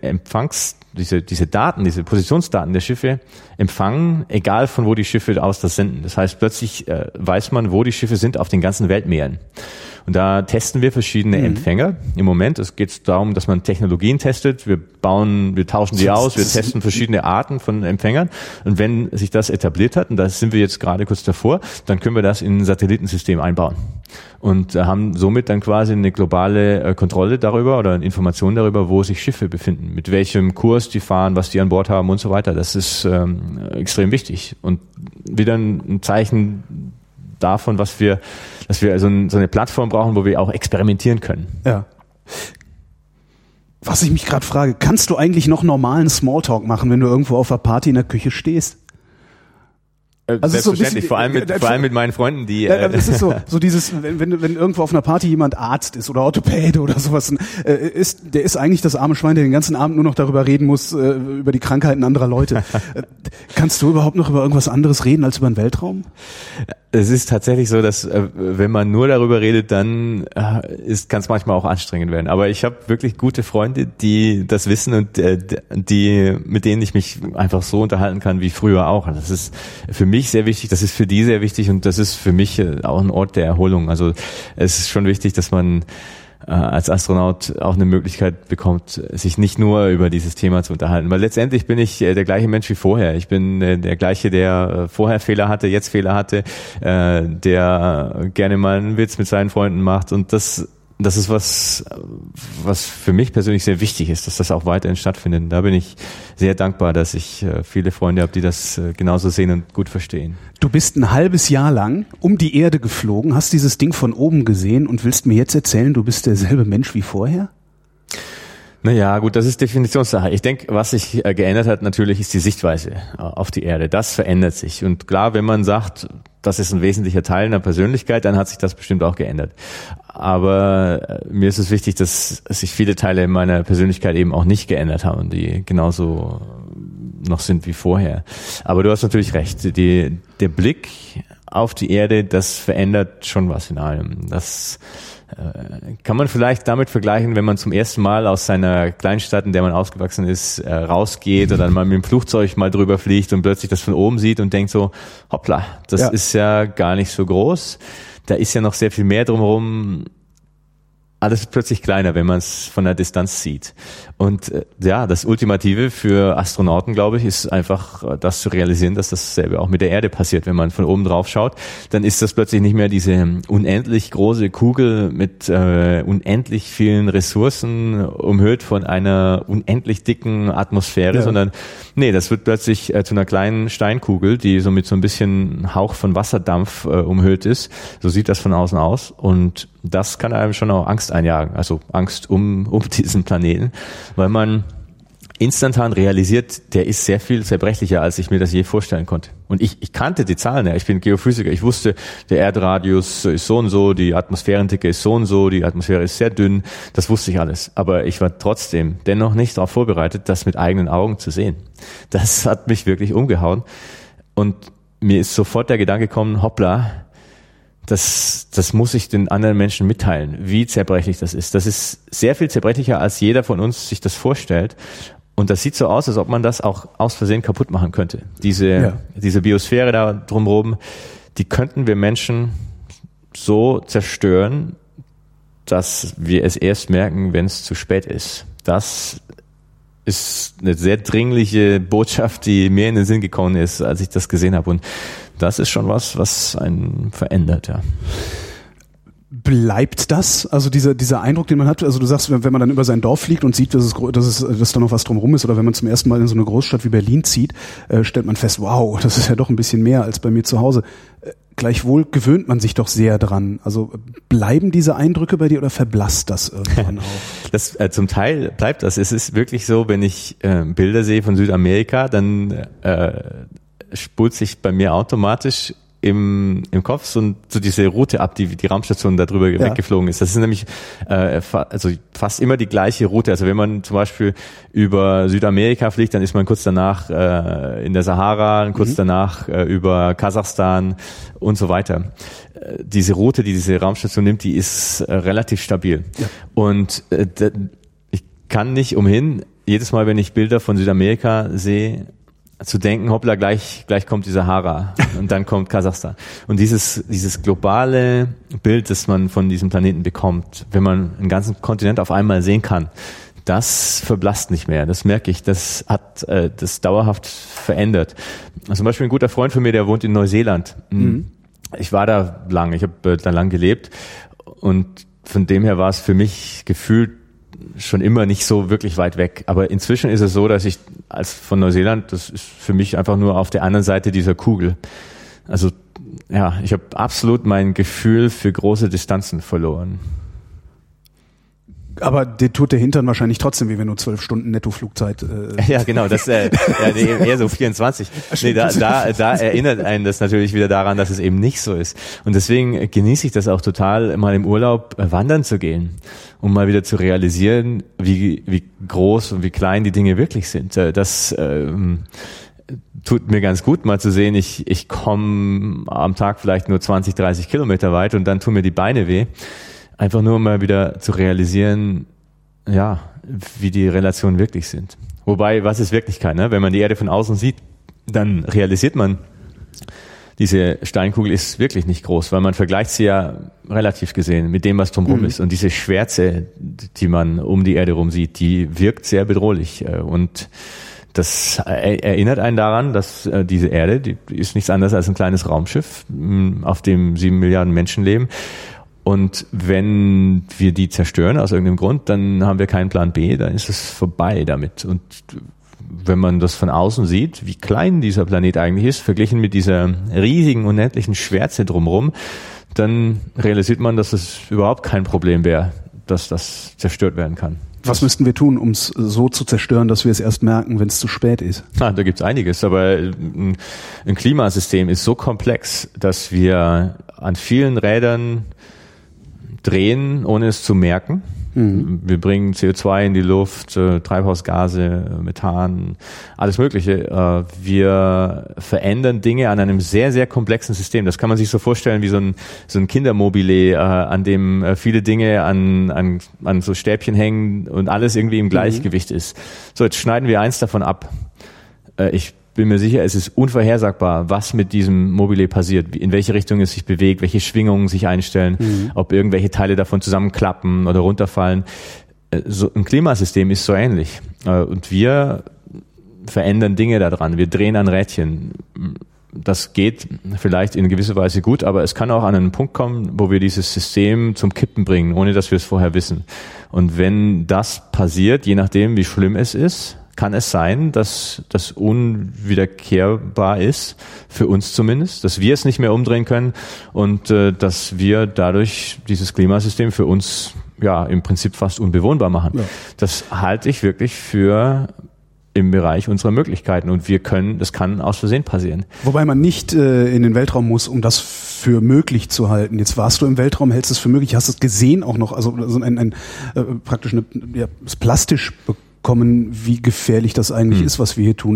Speaker 4: Daten, diese Positionsdaten der Schiffe empfangen, egal von wo die Schiffe aus das senden. Das heißt, plötzlich weiß man, wo die Schiffe sind auf den ganzen Weltmeeren. Und da testen wir verschiedene Empfänger. Im Moment, es geht darum, dass man Technologien testet. Wir tauschen die aus, wir testen verschiedene Arten von Empfängern. Und wenn sich das etabliert hat, und da sind wir jetzt gerade kurz davor, dann können wir das in ein Satellitensystem einbauen. Und haben somit dann quasi eine globale Kontrolle darüber oder eine Information darüber, wo sich Schiffe befinden, mit welchem Kurs die fahren, was die an Bord haben und so weiter. Das ist extrem wichtig. Und wieder ein Zeichen davon, dass wir so eine Plattform brauchen, wo wir auch experimentieren können.
Speaker 3: Ja. Was ich mich gerade frage, kannst du eigentlich noch normalen Smalltalk machen, wenn du irgendwo auf einer Party in der Küche stehst?
Speaker 4: Also selbstverständlich, vor allem mit meinen Freunden, die...
Speaker 3: Das ist so dieses, wenn irgendwo auf einer Party jemand Arzt ist oder Orthopäde oder sowas, der ist eigentlich das arme Schwein, der den ganzen Abend nur noch darüber reden muss, über die Krankheiten anderer Leute. Kannst du überhaupt noch über irgendwas anderes reden als über den Weltraum?
Speaker 4: Es ist tatsächlich so, dass wenn man nur darüber redet, dann kann es manchmal auch anstrengend werden. Aber ich habe wirklich gute Freunde, die das wissen und mit denen ich mich einfach so unterhalten kann wie früher auch. Das ist für mich sehr wichtig, das ist für die sehr wichtig und das ist für mich auch ein Ort der Erholung. Also es ist schon wichtig, dass man als Astronaut auch eine Möglichkeit bekommt, sich nicht nur über dieses Thema zu unterhalten. Weil letztendlich bin ich der gleiche Mensch wie vorher. Ich bin der gleiche, der vorher Fehler hatte, jetzt Fehler hatte, der gerne mal einen Witz mit seinen Freunden macht. Und das ist was für mich persönlich sehr wichtig ist, dass das auch weiterhin stattfindet. Und da bin ich sehr dankbar, dass ich viele Freunde habe, die das genauso sehen und gut verstehen.
Speaker 3: Du bist ein halbes Jahr lang um die Erde geflogen, hast dieses Ding von oben gesehen und willst mir jetzt erzählen, du bist derselbe Mensch wie vorher?
Speaker 4: Naja, gut, das ist Definitionssache. Ich denke, was sich geändert hat natürlich, ist die Sichtweise auf die Erde. Das verändert sich. Und klar, wenn man sagt, das ist ein wesentlicher Teil einer Persönlichkeit, dann hat sich das bestimmt auch geändert. Aber mir ist es wichtig, dass sich viele Teile meiner Persönlichkeit eben auch nicht geändert haben, die genauso noch sind wie vorher. Aber du hast natürlich recht. Der Blick auf die Erde, das verändert schon was in einem. Das kann man vielleicht damit vergleichen, wenn man zum ersten Mal aus seiner Kleinstadt, in der man aufgewachsen ist, rausgeht oder dann mal mit dem Flugzeug mal drüber fliegt und plötzlich das von oben sieht und denkt so, hoppla, das ist ja gar nicht so groß. Da ist ja noch sehr viel mehr drumherum. Alles ist plötzlich kleiner, wenn man es von der Distanz sieht. Und das Ultimative für Astronauten, glaube ich, ist einfach das zu realisieren, dass dasselbe auch mit der Erde passiert. Wenn man von oben drauf schaut, dann ist das plötzlich nicht mehr diese unendlich große Kugel mit unendlich vielen Ressourcen, umhüllt von einer unendlich dicken Atmosphäre, sondern das wird plötzlich zu einer kleinen Steinkugel, die so mit so ein bisschen Hauch von Wasserdampf umhüllt ist. So sieht das von außen aus. Und das kann einem schon auch Angst einjagen, also Angst um diesen Planeten, weil man instantan realisiert, der ist sehr viel zerbrechlicher, als ich mir das je vorstellen konnte. Und ich kannte die Zahlen, ich bin Geophysiker, ich wusste, der Erdradius ist so und so, die Atmosphärendicke ist so und so, die Atmosphäre ist sehr dünn, das wusste ich alles. Aber ich war trotzdem dennoch nicht darauf vorbereitet, das mit eigenen Augen zu sehen. Das hat mich wirklich umgehauen. Und mir ist sofort der Gedanke gekommen, hoppla, das muss ich den anderen Menschen mitteilen, wie zerbrechlich das ist. Das ist sehr viel zerbrechlicher, als jeder von uns sich das vorstellt. Und das sieht so aus, als ob man das auch aus Versehen kaputt machen könnte. Diese Biosphäre da drumherum, die könnten wir Menschen so zerstören, dass wir es erst merken, wenn es zu spät ist. Das ist eine sehr dringliche Botschaft, die mir in den Sinn gekommen ist, als ich das gesehen habe. Und das ist schon was einen verändert, ja.
Speaker 3: Bleibt das? Also dieser Eindruck, den man hat, also du sagst, wenn man dann über sein Dorf fliegt und sieht, dass da noch was drumherum ist, oder wenn man zum ersten Mal in so eine Großstadt wie Berlin zieht, stellt man fest, wow, das ist ja doch ein bisschen mehr als bei mir zu Hause. Gleichwohl gewöhnt man sich doch sehr dran. Also bleiben diese Eindrücke bei dir oder verblasst das irgendwann auch?
Speaker 4: Das zum Teil bleibt das. Es ist wirklich so, wenn ich Bilder sehe von Südamerika, dann spult sich bei mir automatisch im Kopf so diese Route ab, die Raumstation da drüber weggeflogen ist. Das ist nämlich fast immer die gleiche Route. Also wenn man zum Beispiel über Südamerika fliegt, dann ist man kurz danach in der Sahara, kurz danach über Kasachstan und so weiter. Diese Route, die diese Raumstation nimmt, die ist relativ stabil. Ja. Und ich kann nicht umhin, jedes Mal, wenn ich Bilder von Südamerika sehe, zu denken, hoppla, gleich kommt die Sahara und dann kommt Kasachstan. Und dieses globale Bild, das man von diesem Planeten bekommt, wenn man einen ganzen Kontinent auf einmal sehen kann, das verblasst nicht mehr. Das merke ich. Das hat das dauerhaft verändert. Also zum Beispiel ein guter Freund von mir, der wohnt in Neuseeland. Ich war da lang, ich habe da lang gelebt und von dem her war es für mich gefühlt schon immer nicht so wirklich weit weg. Aber inzwischen ist es so, dass ich von Neuseeland, das ist für mich einfach nur auf der anderen Seite dieser Kugel. Also ja, ich habe absolut mein Gefühl für große Distanzen verloren. Aber
Speaker 3: dir tut der Hintern wahrscheinlich trotzdem weh, wenn du 12 Stunden Nettoflugzeit...
Speaker 4: Ja, genau, das eher so 24. Nee, da erinnert einen das natürlich wieder daran, dass es eben nicht so ist. Und deswegen genieße ich das auch total, mal im Urlaub wandern zu gehen, um mal wieder zu realisieren, wie groß und wie klein die Dinge wirklich sind. tut mir ganz gut, mal zu sehen, ich komme am Tag vielleicht nur 20, 30 Kilometer weit und dann tun mir die Beine weh. Einfach nur mal wieder zu realisieren, ja, wie die Relationen wirklich sind. Wobei, was ist Wirklichkeit? Ne? Wenn man die Erde von außen sieht, dann realisiert man, diese Steinkugel ist wirklich nicht groß, weil man vergleicht sie ja relativ gesehen mit dem, was drumherum ist. Und diese Schwärze, die man um die Erde rum sieht, die wirkt sehr bedrohlich. Und das erinnert einen daran, dass diese Erde, die ist nichts anderes als ein kleines Raumschiff, auf dem 7 Milliarden Menschen leben. Und wenn wir die zerstören aus irgendeinem Grund, dann haben wir keinen Plan B, dann ist es vorbei damit. Und wenn man das von außen sieht, wie klein dieser Planet eigentlich ist, verglichen mit dieser riesigen, unendlichen Schwärze drumherum, dann realisiert man, dass es überhaupt kein Problem wäre, dass das zerstört werden kann.
Speaker 3: Was müssten wir tun, um es so zu zerstören, dass wir es erst merken, wenn es zu spät ist?
Speaker 4: Da gibt's einiges, aber ein Klimasystem ist so komplex, dass wir an vielen Rädern drehen, ohne es zu merken. Wir bringen CO2 in die Luft, Treibhausgase, Methan, alles Mögliche. Wir verändern Dinge an einem sehr, sehr komplexen System. Das kann man sich so vorstellen wie so ein Kindermobile, an dem viele Dinge an so Stäbchen hängen und alles irgendwie im Gleichgewicht ist. So, jetzt schneiden wir eins davon ab. Ich bin mir sicher, es ist unvorhersagbar, was mit diesem Mobile passiert, in welche Richtung es sich bewegt, welche Schwingungen sich einstellen, ob irgendwelche Teile davon zusammenklappen oder runterfallen. So ein Klimasystem ist so ähnlich. Und wir verändern Dinge daran. Wir drehen an Rädchen. Das geht vielleicht in gewisser Weise gut, aber es kann auch an einen Punkt kommen, wo wir dieses System zum Kippen bringen, ohne dass wir es vorher wissen. Und wenn das passiert, je nachdem, wie schlimm es ist, kann es sein, dass das unwiederkehrbar ist, für uns zumindest, dass wir es nicht mehr umdrehen können und dass wir dadurch dieses Klimasystem für uns ja im Prinzip fast unbewohnbar machen. Ja. Das halte ich wirklich für im Bereich unserer Möglichkeiten und das kann aus Versehen passieren.
Speaker 3: Wobei man nicht in den Weltraum muss, um das für möglich zu halten. Jetzt warst du im Weltraum, hältst es für möglich, hast es gesehen auch noch, also praktisch das plastisch bekommen, wie gefährlich das eigentlich ist, was wir hier tun.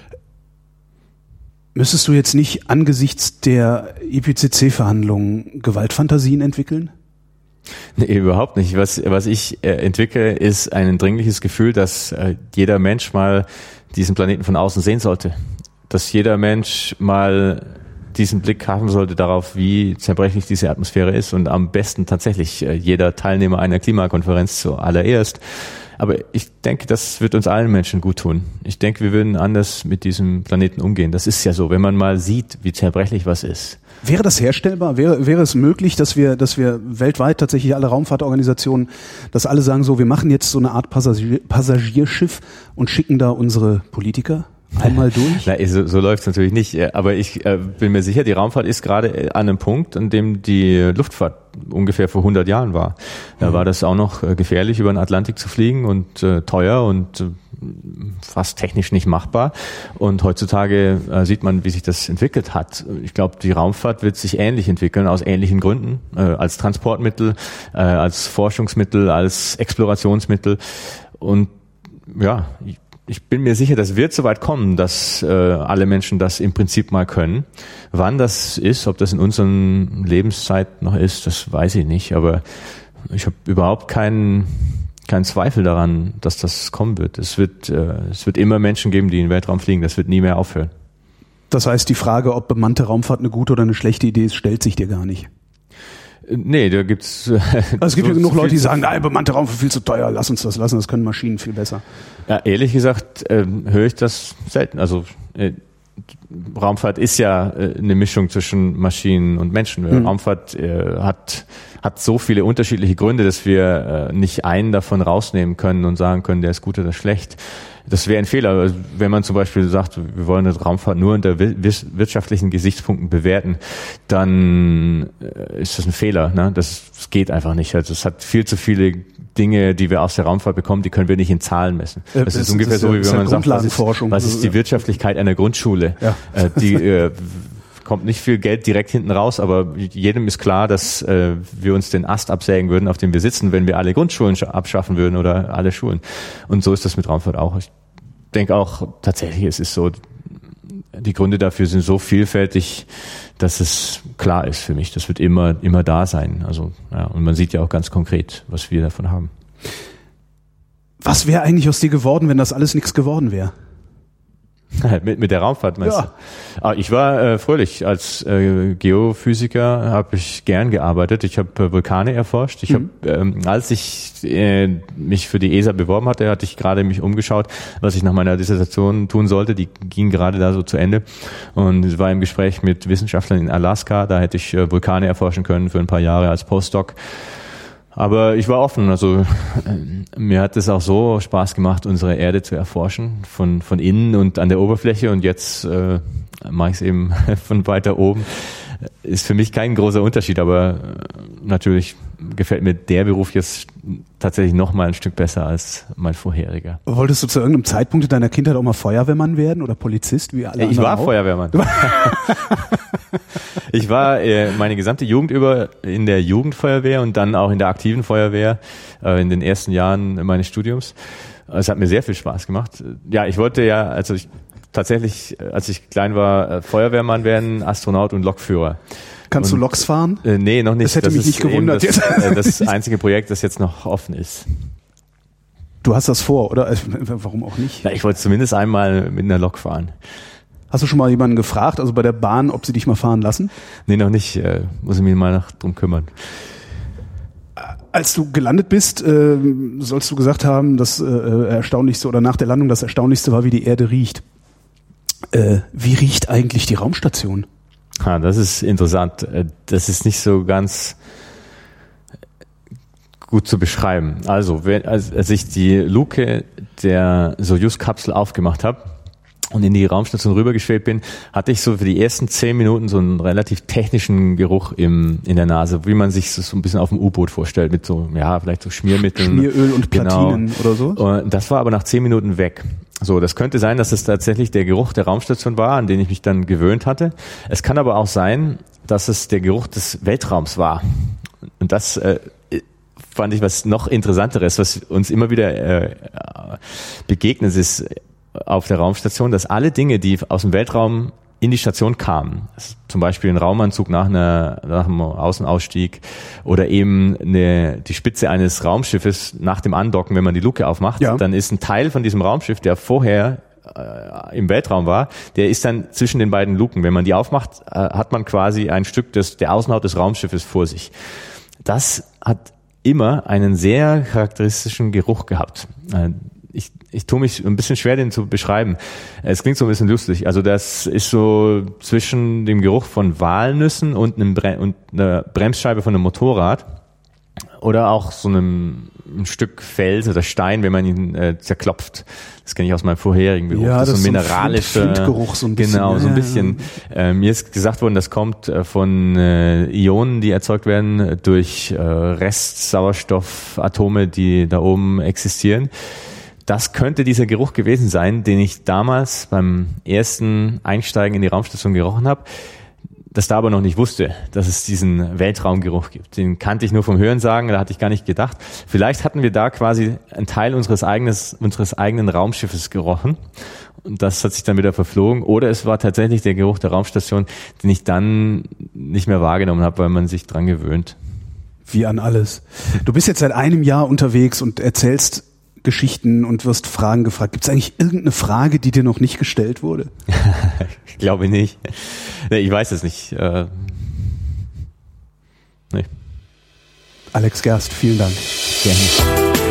Speaker 3: Müsstest du jetzt nicht angesichts der IPCC-Verhandlungen Gewaltfantasien entwickeln?
Speaker 4: Nee, überhaupt nicht. Was ich entwickle, ist ein dringliches Gefühl, dass jeder Mensch mal diesen Planeten von außen sehen sollte. Dass jeder Mensch mal diesen Blick haben sollte darauf, wie zerbrechlich diese Atmosphäre ist und am besten tatsächlich jeder Teilnehmer einer Klimakonferenz zuallererst. Aber ich denke, das wird uns allen Menschen gut tun. Ich denke, wir würden anders mit diesem Planeten umgehen. Das ist ja so, wenn man mal sieht, wie zerbrechlich was ist.
Speaker 3: Wäre das herstellbar? Wäre es möglich, dass wir weltweit tatsächlich alle Raumfahrtorganisationen, dass alle sagen so, wir machen jetzt so eine Art Passagierschiff und schicken da unsere Politiker einmal durch?
Speaker 4: Na, so läuft es natürlich nicht. Aber ich bin mir sicher, die Raumfahrt ist gerade an einem Punkt, an dem die Luftfahrt ungefähr vor 100 Jahren war. Da war das auch noch gefährlich, über den Atlantik zu fliegen und teuer und fast technisch nicht machbar. Und heutzutage sieht man, wie sich das entwickelt hat. Ich glaube, die Raumfahrt wird sich ähnlich entwickeln, aus ähnlichen Gründen, als Transportmittel, als Forschungsmittel, als Explorationsmittel. Und ja, ich bin mir sicher, das wird so weit kommen, dass alle Menschen das im Prinzip mal können. Wann das ist, ob das in unserer Lebenszeit noch ist, das weiß ich nicht. Aber ich habe überhaupt keinen Zweifel daran, dass das kommen wird. Es wird immer Menschen geben, die in den Weltraum fliegen. Das wird nie mehr aufhören.
Speaker 3: Das heißt, die Frage, ob bemannte Raumfahrt eine gute oder eine schlechte Idee ist, stellt sich dir gar nicht.
Speaker 4: Nee, da gibt's.
Speaker 3: Also es gibt ja genug Leute, die sagen, nein, bemannte Raumfahrt viel zu teuer, lass uns das lassen, das können Maschinen viel besser.
Speaker 4: Ja, ehrlich gesagt höre ich das selten. Also Raumfahrt ist ja eine Mischung zwischen Maschinen und Menschen. Raumfahrt hat so viele unterschiedliche Gründe, dass wir nicht einen davon rausnehmen können und sagen können, der ist gut oder schlecht. Das wäre ein Fehler. Wenn man zum Beispiel sagt, wir wollen eine Raumfahrt nur unter wirtschaftlichen Gesichtspunkten bewerten, dann ist das ein Fehler. Ne? Das geht einfach nicht. Also es hat viel zu viele Dinge, die wir aus der Raumfahrt bekommen, die können wir nicht in Zahlen messen. Das ist ungefähr so, wie wenn man sagt, was ist die Wirtschaftlichkeit einer Grundschule? Ja. Die kommt nicht viel Geld direkt hinten raus, aber jedem ist klar, dass wir uns den Ast absägen würden, auf dem wir sitzen, wenn wir alle Grundschulen abschaffen würden oder alle Schulen. Und so ist das mit Raumfahrt auch. Ich denke auch tatsächlich, es ist so, die Gründe dafür sind so vielfältig, dass es klar ist für mich. Das wird immer da sein. Also, ja, und man sieht ja auch ganz konkret, was wir davon haben.
Speaker 3: Was wäre eigentlich aus dir geworden, wenn das alles nichts geworden wäre?
Speaker 4: Mit der Raumfahrt meinst
Speaker 3: Ja.
Speaker 4: du? Ich war fröhlich. Als Geophysiker habe ich gern gearbeitet. Ich habe Vulkane erforscht. Ich als ich mich für die ESA beworben hatte ich gerade mich umgeschaut, was ich nach meiner Dissertation tun sollte. Die ging gerade da so zu Ende. Und es war im Gespräch mit Wissenschaftlern in Alaska. Da hätte ich Vulkane erforschen können für ein paar Jahre als Postdoc. Aber ich war offen, also mir hat es auch so Spaß gemacht, unsere Erde zu erforschen, von innen und an der Oberfläche, und jetzt mache ich es eben von weiter oben. Ist für mich kein großer Unterschied, aber natürlich gefällt mir der Beruf jetzt tatsächlich noch mal ein Stück besser als mein vorheriger.
Speaker 3: Wolltest du zu irgendeinem Zeitpunkt in deiner Kindheit auch mal Feuerwehrmann werden oder Polizist, wie alle
Speaker 4: Ich war
Speaker 3: anderen auch?
Speaker 4: Feuerwehrmann. Ich war meine gesamte Jugend über in der Jugendfeuerwehr und dann auch in der aktiven Feuerwehr in den ersten Jahren meines Studiums. Es hat mir sehr viel Spaß gemacht. Ja, ich wollte ja, als ich klein war, Feuerwehrmann werden, Astronaut und Lokführer.
Speaker 3: Kannst du Loks fahren?
Speaker 4: Nee, noch nicht.
Speaker 3: Das hätte mich nicht gewundert
Speaker 4: eben
Speaker 3: jetzt.
Speaker 4: das einzige Projekt, das jetzt noch offen ist.
Speaker 3: Du hast das vor, oder? Warum auch nicht?
Speaker 4: Ja, ich wollte zumindest einmal mit einer Lok fahren.
Speaker 3: Hast du schon mal jemanden gefragt, also bei der Bahn, ob sie dich mal fahren lassen?
Speaker 4: Nee, noch nicht. Muss ich mich mal drum kümmern.
Speaker 3: Als du gelandet bist, sollst du gesagt haben, das Erstaunlichste oder nach der Landung das Erstaunlichste war, wie die Erde riecht. Wie riecht eigentlich die Raumstation?
Speaker 4: Das ist interessant. Das ist nicht so ganz gut zu beschreiben. Also, als ich die Luke der Soyuz-Kapsel aufgemacht habe und in die Raumstation rübergeschwebt bin, hatte ich so für die ersten 10 Minuten so einen relativ technischen Geruch in der Nase, wie man sich so ein bisschen auf dem U-Boot vorstellt, mit so, ja, vielleicht so Schmiermitteln.
Speaker 3: Schmieröl und Platinen oder so?
Speaker 4: Und das war aber nach 10 Minuten weg. So, das könnte sein, dass es tatsächlich der Geruch der Raumstation war, an den ich mich dann gewöhnt hatte. Es kann aber auch sein, dass es der Geruch des Weltraums war. Und das fand ich was noch Interessanteres, was uns immer wieder begegnet ist auf der Raumstation, dass alle Dinge, die aus dem Weltraum in die Station kamen, zum Beispiel ein Raumanzug nach einem Außenausstieg oder eben die Spitze eines Raumschiffes nach dem Andocken, wenn man die Luke aufmacht, dann ist ein Teil von diesem Raumschiff, der vorher im Weltraum war, der ist dann zwischen den beiden Luken. Wenn man die aufmacht, hat man quasi ein Stück der Außenhaut des Raumschiffes vor sich. Das hat immer einen sehr charakteristischen Geruch gehabt. Ich tue mich ein bisschen schwer, den zu beschreiben. Es klingt so ein bisschen lustig. Also das ist so zwischen dem Geruch von Walnüssen und einer Bremsscheibe von einem Motorrad oder auch so ein Stück Fels oder Stein, wenn man ihn zerklopft. Das kenne ich aus meinem vorherigen Beruf.
Speaker 3: Ja,
Speaker 4: das ist so ein
Speaker 3: mineralischer Flintgeruch, so ein bisschen.
Speaker 4: Genau, so ein bisschen. Mir ist gesagt worden, das kommt von Ionen, die erzeugt werden durch Restsauerstoffatome, die da oben existieren. Das könnte dieser Geruch gewesen sein, den ich damals beim ersten Einsteigen in die Raumstation gerochen habe, das da aber noch nicht wusste, dass es diesen Weltraumgeruch gibt. Den kannte ich nur vom Hörensagen, da hatte ich gar nicht gedacht. Vielleicht hatten wir da quasi einen Teil unseres eigenen Raumschiffes gerochen und das hat sich dann wieder verflogen. Oder es war tatsächlich der Geruch der Raumstation, den ich dann nicht mehr wahrgenommen habe, weil man sich dran gewöhnt.
Speaker 3: Wie an alles. Du bist jetzt seit einem Jahr unterwegs und erzählst Geschichten und wirst Fragen gefragt. Gibt es eigentlich irgendeine Frage, die dir noch nicht gestellt wurde?
Speaker 4: Ich glaube nicht. Nee, ich weiß es nicht. Nee.
Speaker 3: Alex Gerst, vielen Dank.
Speaker 4: Gerne.